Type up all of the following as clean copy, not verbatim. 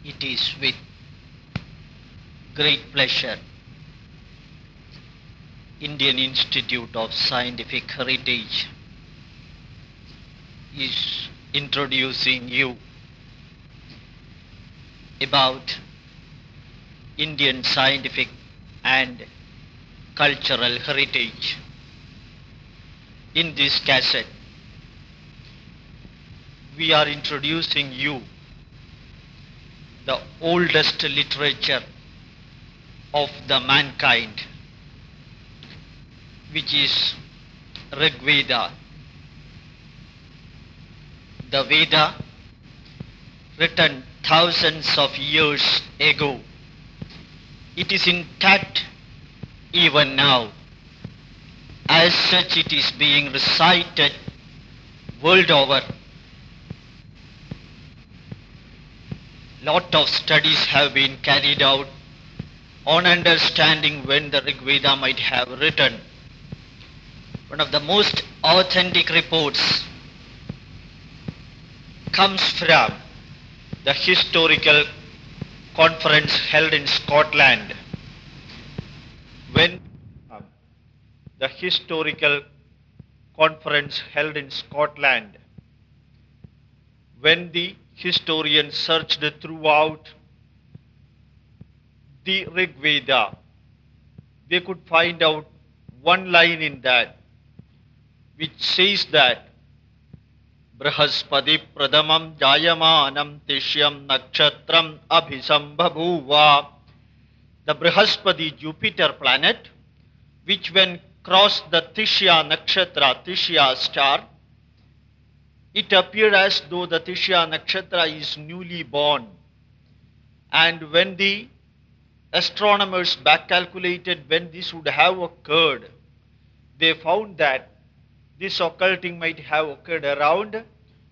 It is with great pleasure Indian Institute of Scientific Heritage is introducing you about Indian scientific and cultural heritage. In this cassette, we are introducing you the oldest literature of the mankind, which is Rig Veda. The Veda, written thousands of years ago, it is intact even now. As such, it is being recited world over. Lot of studies have been carried out on understanding when the Rig Veda might have written. One of the most authentic reports comes from the historical conference held in Scotland. When the historical conference held in Scotland, when the historians searched throughout the Rig Veda, they could find out one line in that which says that Brahaspati Pradamam Jayamanam Tishyam Nakshatram Abhisambhavuva. The Brahaspati Jupiter planet, which when crossed the Tishya Nakshatra, Tishya star, it appeared as though the Tishya Nakshatra is newly born. And when the astronomers back calculated when this would have occurred, they found that this occulting might have occurred around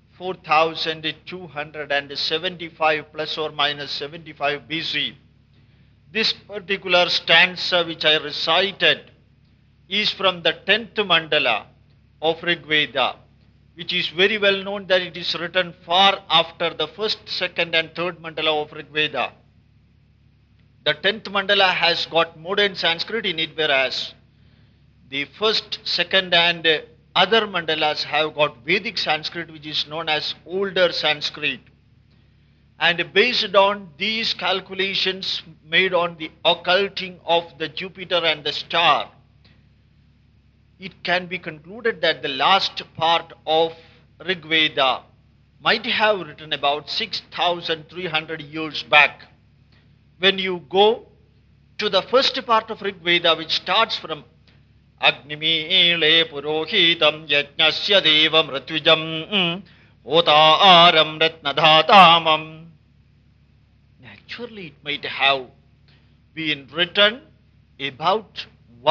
4275 plus or minus 75 BC. This particular stanza which I recited is from the 10th mandala of Rig Veda, which is very well known that it is written far after the first, second and third mandala of Rig Veda. The 10th mandala has got modern Sanskrit in it, whereas the first, second and other mandalas have got Vedic Sanskrit, which is known as older Sanskrit. And based on these calculations made on the occulting of the Jupiter and the star, it can be concluded that the last part of Rig Veda might have written about 6,300 years back. When you go to the first part of Rig Veda, which starts from Agnimile Purohitam Yajnasya Devam Ratvijam Otaaram Ratnadhatamam. Naturally, it might have been written about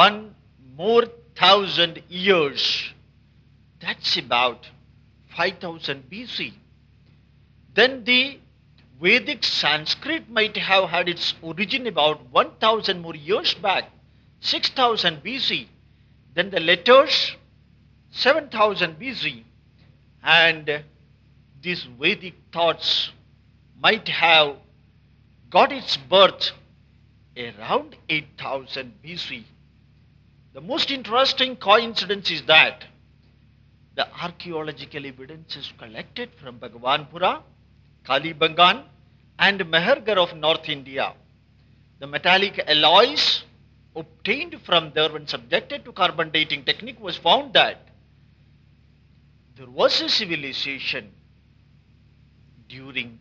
1,000 years. That's about 5000 BC. Then the Vedic Sanskrit might have had its origin about 1000 more years back, 6000 BC. Then the letters, 7000 BC. And these Vedic thoughts might have got its birth around 8000 BC. The most interesting coincidence is that the archaeological evidences collected from Bhagwanpura, Kalibangan, and Mehergarh of North India, the metallic alloys obtained from there when subjected to carbon dating technique, was found that there was a civilization during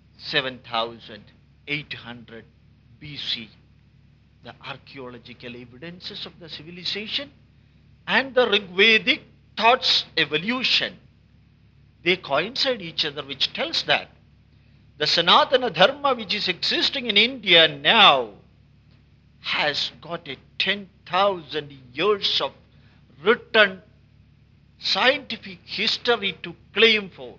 7800 BC. The archaeological evidences of the civilization and the Rigvedic thoughts evolution, they coincide each other, which tells that the Sanatana Dharma which is existing in India now has got a 10,000 years of written scientific history to claim for.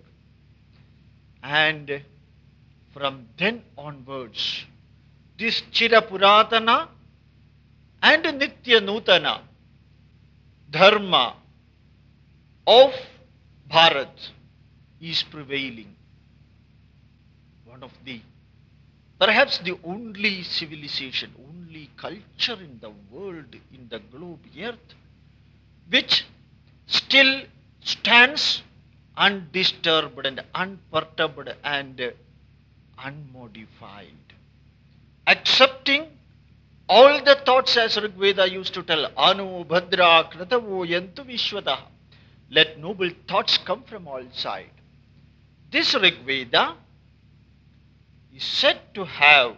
And from then onwards, this Chirapuratana and Nitya Nutana Dharma of Bharat is prevailing. One of the Perhaps the only civilization, only culture in the world, in the globe earth, which still stands undisturbed and unperturbed and unmodified, accepting all the thoughts, as Rigveda used to tell, Anu Bhadra Kratavo Yantu Vishwata. Let noble thoughts come from all sides. This Rigveda is said to have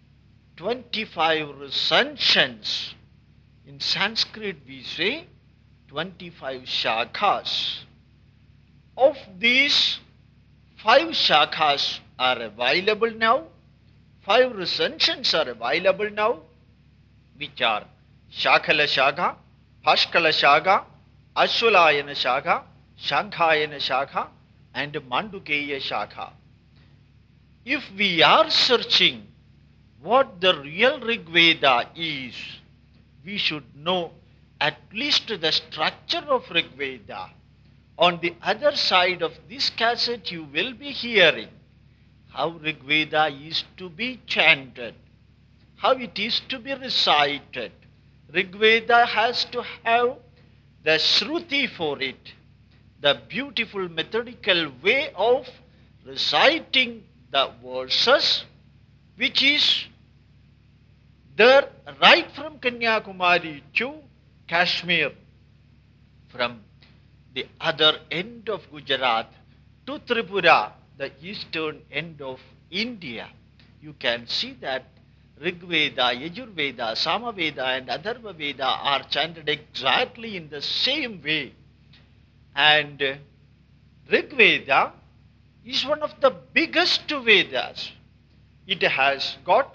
25 recensions. In Sanskrit we say 25 shakhas. Of these, 5 shakhas are available now, 5 recensions are available now, which are Shakala Shakha, Bhaskala Shakha, Ashwalayana Shakha, Shankhayana Shakha, and Mandukeya Shakha. If we are searching what the real Rigveda is, we should know at least the structure of Rigveda. On the other side of this cassette, you will be hearing how Rigveda is to be chanted, how it is to be recited. Rigveda has to have the Shruti for it, the beautiful methodical way of reciting the verses, which is there right from Kanyakumari to Kashmir, from the other end of Gujarat to Tripura, the eastern end of India. You can see that Rigveda, Yajurveda, Samaveda and Atharva Veda are chanted exactly in the same way. And Rigveda is one of the biggest Vedas. It has got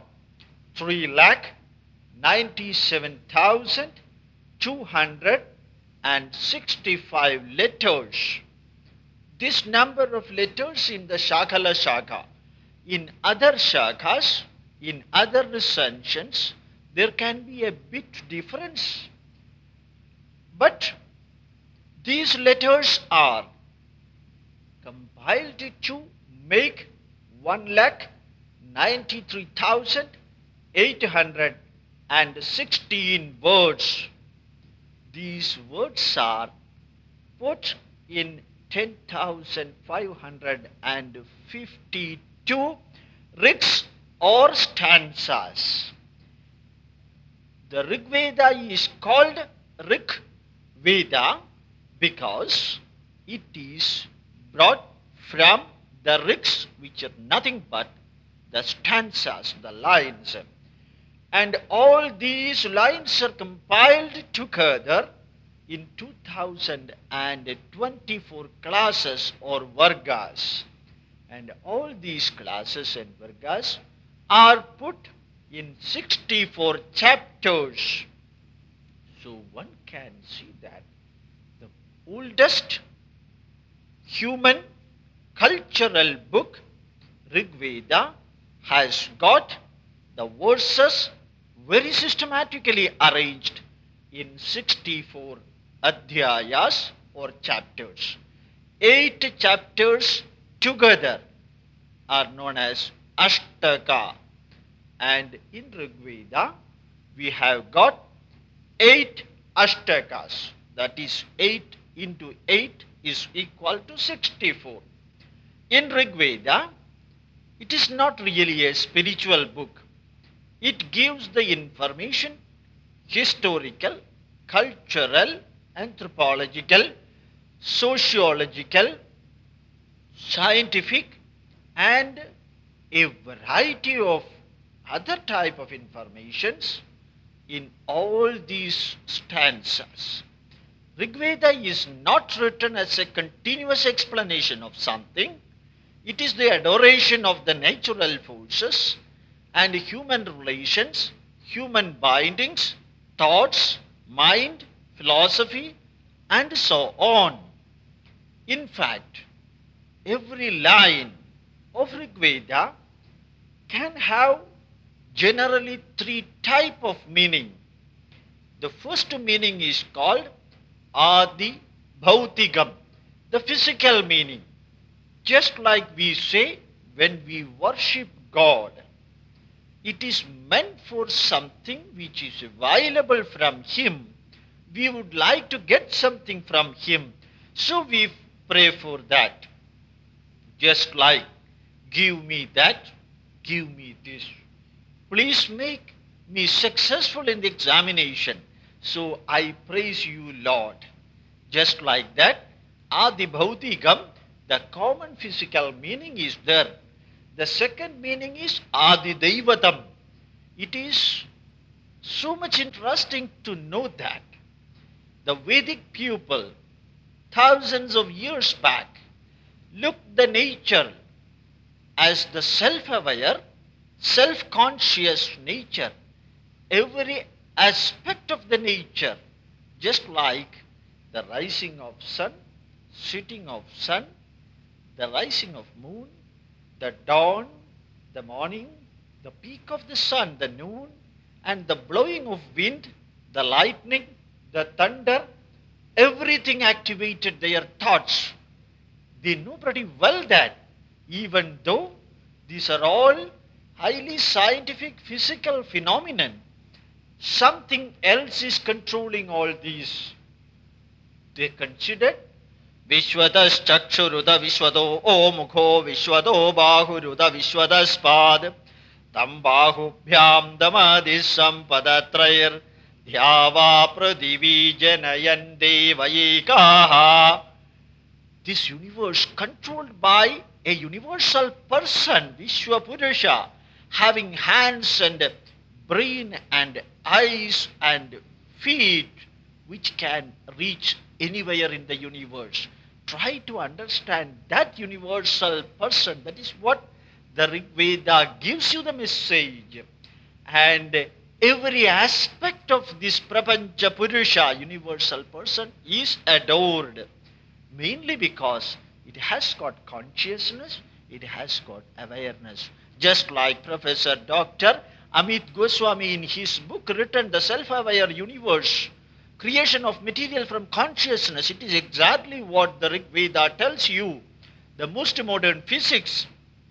3,97,265 letters. This number of letters in the Shakala Shakha. In other Shakhas, in other recensions, there can be a bit difference. But these letters are compiled to make 1,93,816 words. These words are put in 10,552 rigs or stanzas. The Rig Veda is called Rig Veda because it is brought from the rigs, which are nothing but the stanzas, the lines. And all these lines are compiled together in 2024 classes or vargas. And all these classes and vargas are put in 64 chapters. So one can see that the oldest human cultural book, Rig Veda, has got the verses very systematically arranged in 64 adhyayas or chapters. 8 chapters together are known as Ashtaka. And in Rig Veda, we have got 8 Ashtakas. That is 8 into 8 is equal to 64. In Rig Veda, it is not really a spiritual book. It gives the information, historical, cultural, anthropological, sociological, scientific, and a variety of other type of informations in all these stanzas. Rigveda is not written as a continuous explanation of something. It is the adoration of the natural forces and human relations, human bindings, thoughts, mind, philosophy, and so on. In fact, every line of Rigveda can have generally 3 types of meaning. The first meaning is called Adi Bhautigam, the physical meaning. Just like we say when we worship God, It is meant for something which is available from Him. We would like to get something from Him. So we pray for that. Just like, give me that, give me this. Please make me successful in the examination. So I praise you, Lord. Just like that, Adi Bhautikam, the common physical meaning is there. The second meaning is Adi Daivatam. It is so much interesting to know that the Vedic people, thousands of years back, looked the nature as the self-aware, self-conscious nature. Every aspect of the nature, just like the rising of sun, setting of sun, the rising of moon, the dawn, the morning, the peak of the sun, the noon, and the blowing of wind, the lightning, the thunder, everything activated their thoughts. They know pretty well that even though these are all highly scientific physical phenomenon, something else is controlling all these. They considered Vishwadas Chakshuruda Vishwado O Mukho Vishwado Bahuruda Vishwadaspad Tam Bahubhyam Damadis Sampadatrayar Dhyava Pradivi Janayan Devayikaha. This universe controlled by a universal person, Vishwapurusha, having hands and brain and eyes and feet which can reach anywhere in the universe. Try to understand that universal person. That is what the Rig Veda gives you the message. And every aspect of this Prapancha Purusha, universal person, is adored. Mainly because it has got consciousness, it has got awareness. Just like Professor Dr. Amit Goswami in his book written The Self-Aware Universe, Creation of Material from Consciousness, it is exactly what the Rig Veda tells you, the most modern physics.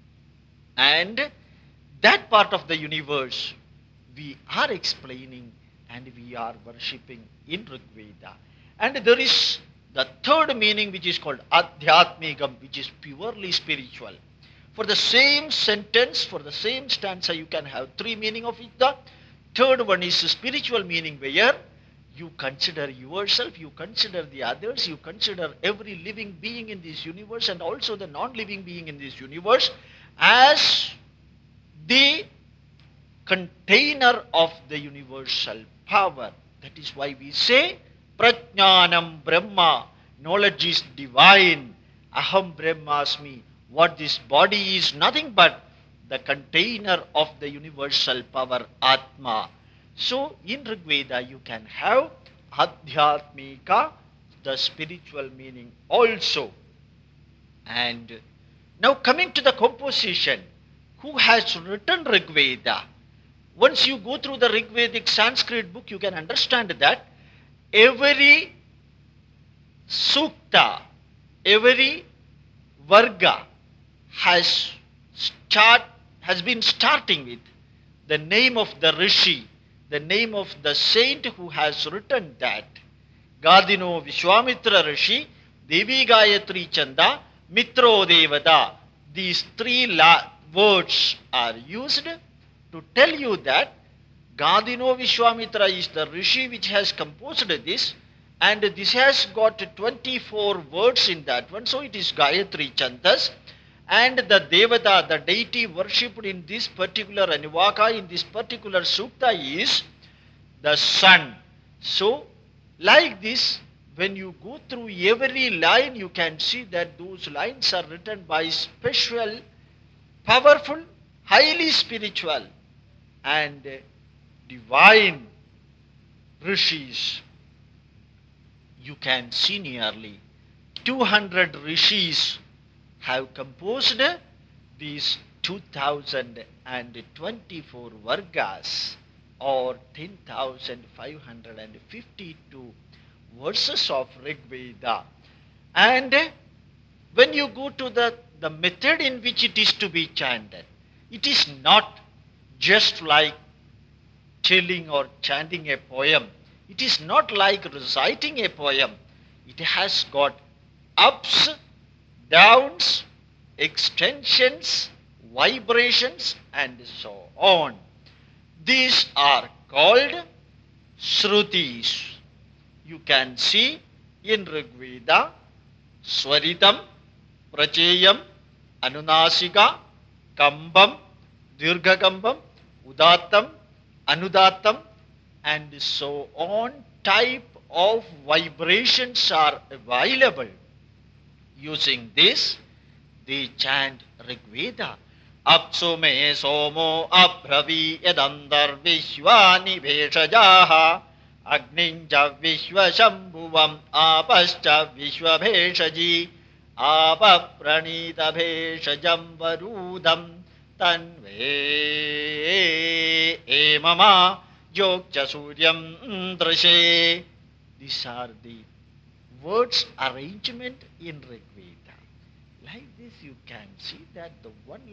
And that part of the universe we are explaining and we are worshipping in Rig Veda. And there is the third meaning which is called Adhyatmikam, which is purely spiritual. For the same sentence, for the same stanza, you can have three meaning of it. The third one is spiritual meaning, where you consider yourself, you consider the others, you consider every living being in this universe and also the non-living being in this universe as the container of the universal power. That is why we say Prajnanam Brahma, knowledge is divine. Aham Brahmasmi, what this body is nothing but the container of the universal power Atma. So in Rig Veda you can have Adhyatmika, the spiritual meaning also. And now coming to the composition, who has written Rig Veda? Once you go through the Rig Vedic Sanskrit book, you can understand that every sukta, every varga has been starting with the name of the rishi, the name of the saint who has written that. Gadino Vishwamitra Rishi, Devi Gayatri Chanda, Mitro Devada. These three words are used to tell you that Gadino Vishwamitra is the rishi which has composed this, and this has got 24 words in that one, so it is Gayatri Chandas. And the Devata, the deity worshipped in this particular Anuvaka, in this particular Sukta is the sun. So, like this, when you go through every line, you can see that those lines are written by special, powerful, highly spiritual and divine rishis. You can see nearly 200 rishis have composed these 2024 vargas, or 10,552 verses of Rig Veda. And when you go to the method in which it is to be chanted, it is not just like telling or chanting a poem. It is not like reciting a poem. It has got ups, downs, extensions, vibrations, and so on. These are called Shrutis. You can see in Rigveda, Swaritam, Pracheyam, Anunasika, Kambam, Dirghakambam, Udattam, Anudattam, and so on type of vibrations are available. Using this, they chant Rigveda. Apsu me somo abhravi yadandar vishwani veshajaha agninja vishwashambhuvam apascha vishwabheshaji apapranita bheshajam varudam tanve emama yogcha suryam drashe. These are the words arrangement in Rigveda. Like this you can see that the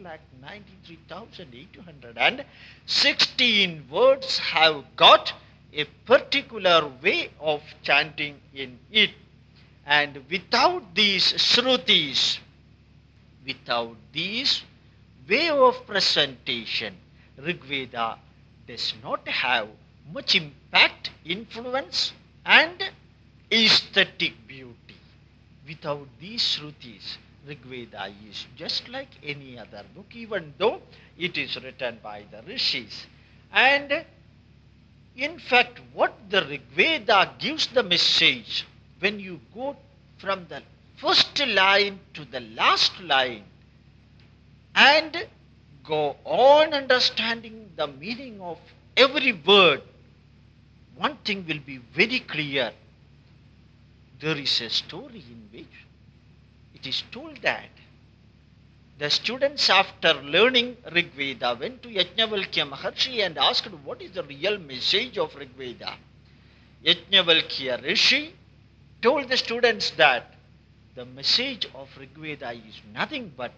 1,93,816 words have got a particular way of chanting in it. And without these Shrutis, without this way of presentation, Rigveda does not have much impact, influence, and aesthetic beauty. Without these Shrutis, Rigveda is just like any other book, even though it is written by the rishis. And in fact, what the Rigveda gives the message, when you go from the first line to the last line and go on understanding the meaning of every word, one thing will be very clear. There is a story in which it is told that the students, after learning Rigveda, went to Yajnavalkya Maharshi and asked what is the real message of Rigveda. Yajnavalkya Rishi told the students that the message of Rigveda is nothing but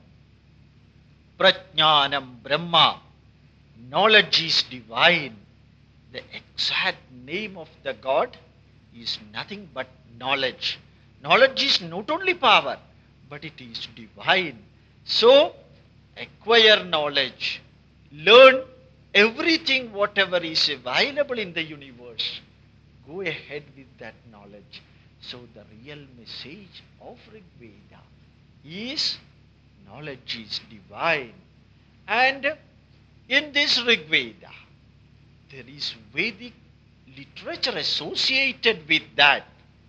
Prajnanam Brahma. Knowledge is divine. The exact name of the God is nothing but knowledge. Knowledge is not only power, but it is divine. So, acquire knowledge. Learn everything, whatever is available in the universe. Go ahead with that knowledge. So, the real message of Rigveda is knowledge is divine. And in this Rigveda, there is Vedic literature associated with that.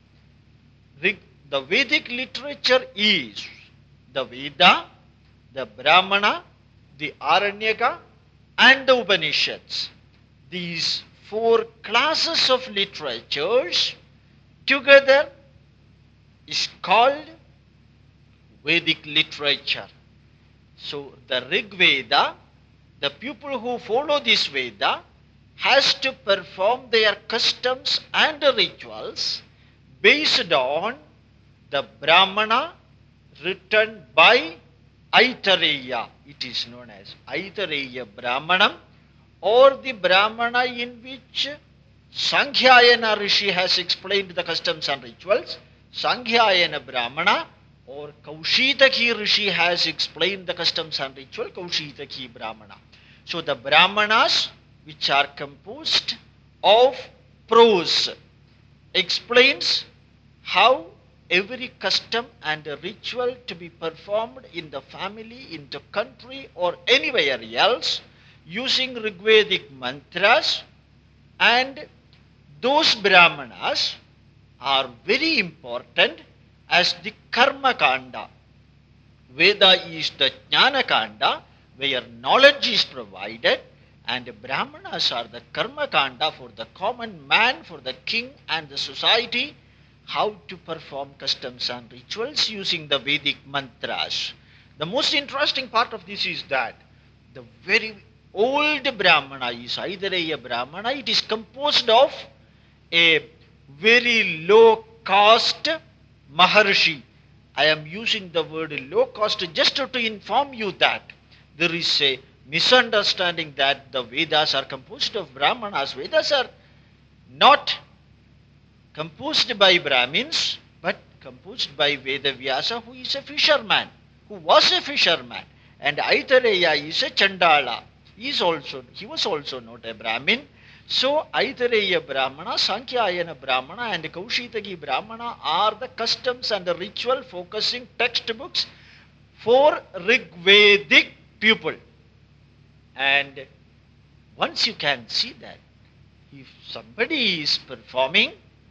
The Vedic literature is the Veda, the Brahmana, the Aranyaka, and the Upanishads. These four classes of literatures together is called Vedic literature. So the Rig Veda, the people who follow this Veda has to perform their customs and rituals based on the Brahmana written by Aitareya. It is known as Aitareya Brahmanam, or the Brahmana in which Sankhya-yana Rishi has explained the customs and rituals. Sankhya-yana Brahmana, or Kaushitaki Rishi has explained the customs and ritual, Kaushitaki Brahmana. So the Brahmanas, which are composed of prose, explains how every custom and ritual to be performed in the family, in the country, or anywhere else using Rigvedic mantras. And those Brahmanas are very important as the Karma Kanda. Veda is the Jnana Kanda, where knowledge is provided, and Brahmanas are the Karma Kanda for the common man, for the king and the society, how to perform customs and rituals using the Vedic mantras. The most interesting part of this is that the very old Brahmana is Aitareya Brahmana. It is composed of a very low caste Maharshi. I am using the word low caste just to inform you that there is a misunderstanding that the Vedas are composed of Brahmanas. Vedas are not composed by Brahmins, but composed by Vedavyasa, who is a fisherman, who was a fisherman. And Aitareya is a Chandala. He was also not a Brahmin. So Aitareya Brahmana, Sankhyaayana Brahmana and Kaushitaki Brahmana are the customs and the ritual focusing textbooks for Rigvedic people. And once you can see that, if somebody is performing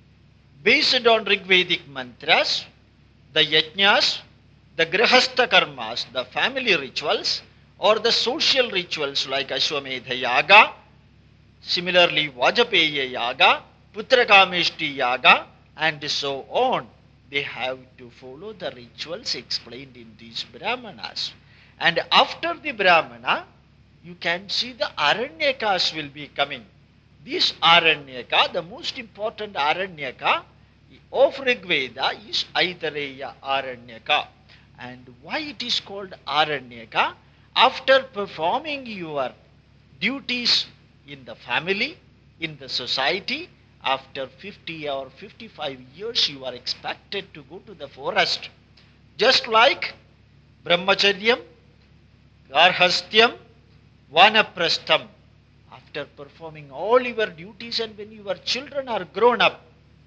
based on Rigvedic mantras, the yajnas, the grihastha karmas, the family rituals, or the social rituals like Ashwamedha Yaga, similarly Vajapeya Yaga, Putrakameshti Yaga, and so on, they have to follow the rituals explained in these Brahmanas. And after the Brahmana, you can see the Aranyakas will be coming. This Aranyaka, the most important Aranyaka of Rigveda is Aitareya Aranyaka. And why it is called Aranyaka? After performing your duties in the family, in the society, after 50 or 55 years you are expected to go to the forest. Just like Brahmacharyam, Garhastyam, Vanaprastham. After performing all your duties and when your children are grown up,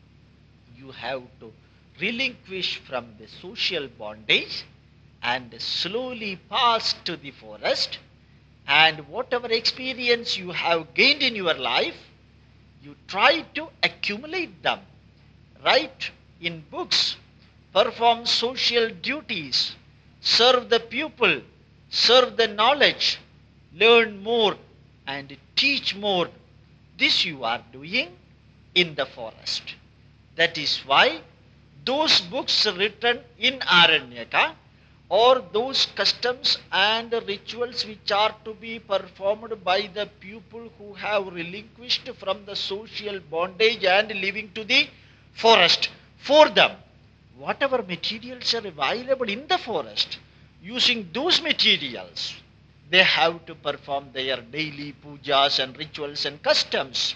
you have to relinquish from the social bondage and slowly pass to the forest, and whatever experience you have gained in your life, you try to accumulate them, write in books, perform social duties, serve the people, serve the knowledge, learn more and teach more. This you are doing in the forest. That is why those books written in Aranyaka, or those customs and rituals which are to be performed by the people who have relinquished from the social bondage and living to the forest, for them, whatever materials are available in the forest, using those materials, they have to perform their daily pujas and rituals and customs.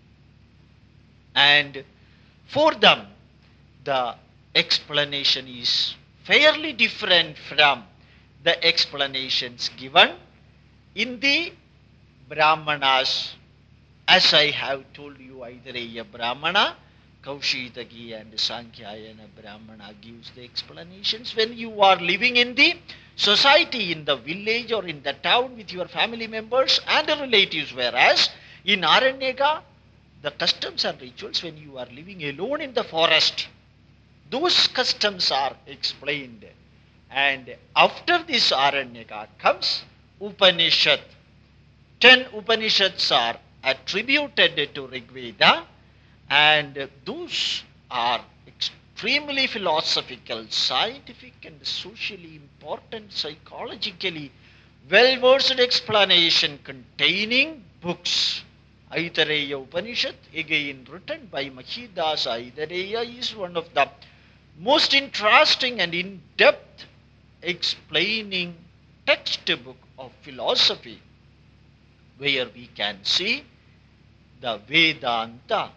And for them, the explanation is fairly different from the explanations given in the Brahmanas. As I have told you, Aitareya Brahmana, Kaushitaki and Sankhyaayana Brahmana gives the explanations when you are living in the society, in the village or in the town with your family members and relatives, whereas in Aranyaka, the customs and rituals when you are living alone in the forest, those customs are explained. And after this Aranyaka comes Upanishad. 10 Upanishads are attributed to Rigveda, and those are extremely philosophical, scientific and socially important, psychologically well-versed explanation containing books. Aitareya Upanishad, again written by Mahidasa Aitareya, is one of the most interesting and in-depth explaining textbook of philosophy, where we can see the Vedanta.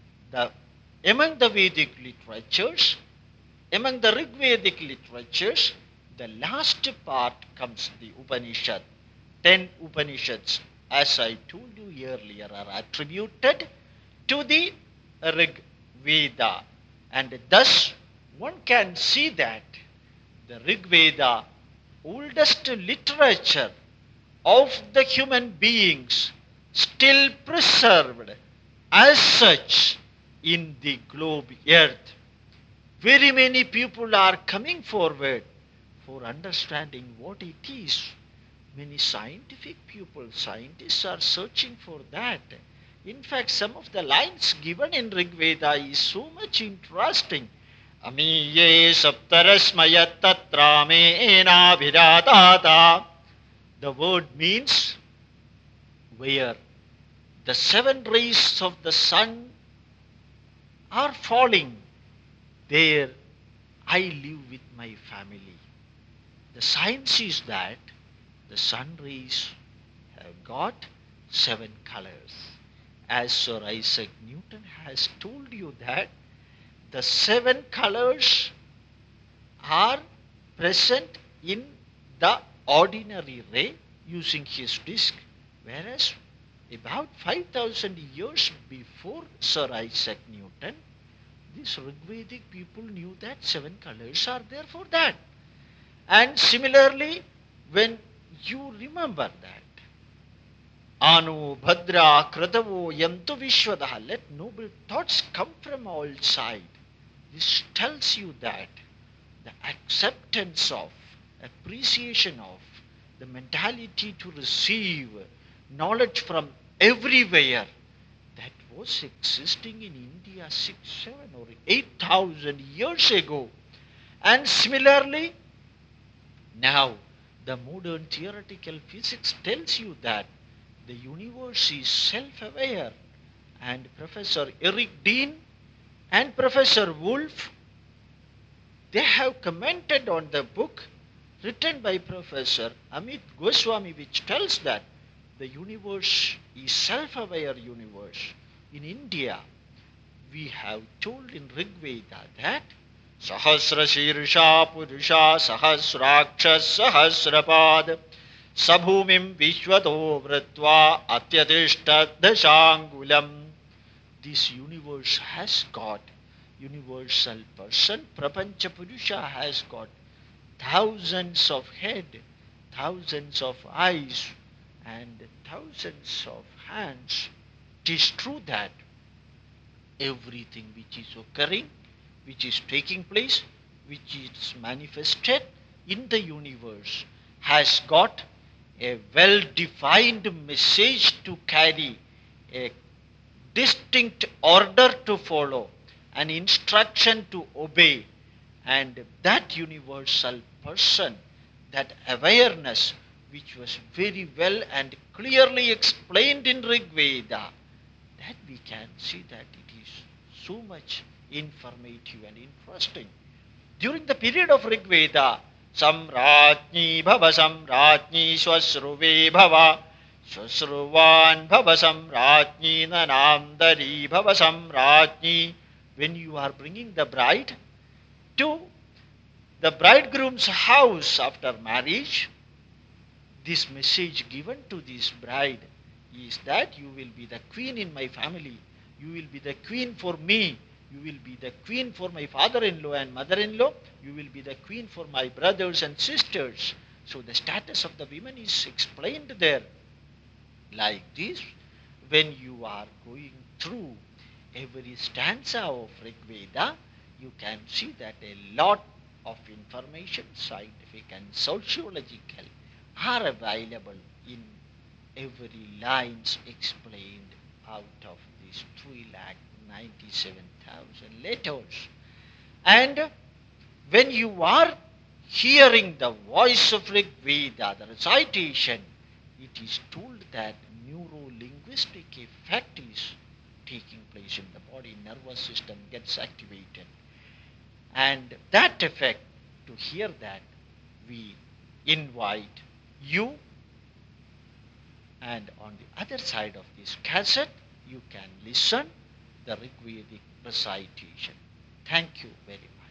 Among the Vedic literatures, among the Rigvedic literatures, the last part comes the Upanishad. 10 Upanishads, as I told you earlier, are attributed to the Rig Veda. And thus, one can see that the Rig Veda, oldest literature of the human beings, still preserved as such in the globe earth. Very many people are coming forward for understanding what it is. Many scientific people, scientists are searching for that. In fact, some of the lines given in Rig Veda is so much interesting. Amiye saptarasmayat tatrame viradata. The word means where the 7 rays of the sun are falling, there I live with my family. The science is that the sun rays have got seven colors. As Sir Isaac Newton has told you that the seven colors are present in the ordinary ray using his disk, whereas about 5,000 years before Sir Isaac Newton, these Rigvedic people knew that seven colors are there for that. And similarly, when you remember that, Anu, Bhadra, Kratavo, Yantu Vishwadaha, let noble thoughts come from all sides. This tells you that the acceptance of, appreciation of, the mentality to receive knowledge from everywhere that was existing in India 6, 7 or 8,000 years ago. And similarly, now the modern theoretical physics tells you that the universe is self-aware, and Professor Eric Dean and Professor Wolf, they have commented on the book written by Professor Amit Goswami, which tells that the universe is self-aware universe. In India, we have told in Rig Veda that Sahasra Shirsha Purusha Sahasraksha Sahasrapad Sabhumim Vishwato Vritva Atyadishta Dashangulam. This universe has got universal person. Prapancha Purusha has got thousands of head, thousands of eyes, and thousands of hands. It is true that everything which is occurring, which is taking place, which is manifested in the universe has got a well-defined message to carry, a distinct order to follow, an instruction to obey, and that universal person, that awareness which was very well and clearly explained in Rig Veda, that we can see that it is so much informative and interesting. During the period of Rig Veda, Samratni Bhava Samratni Swasruve Bhava Swasruvan Bhava Samratni Nanamdari Bhava Samratni. When you are bringing the bride to the bridegroom's house after marriage, this message given to this bride is that you will be the queen in my family, you will be the queen for me, you will be the queen for my father-in-law and mother-in-law, you will be the queen for my brothers and sisters. So the status of the women is explained there. Like this, when you are going through every stanza of Rig Veda, you can see that a lot of information, scientific and sociological, are available in every lines explained out of these 3,97,000 letters. And when you are hearing the voice of Rig Veda, the recitation, it is told that neuro-linguistic effect is taking place in the body, nervous system gets activated. And that effect, to hear that, we invite you, and on the other side of this cassette, you can listen the Rigvedic recitation. Thank you very much.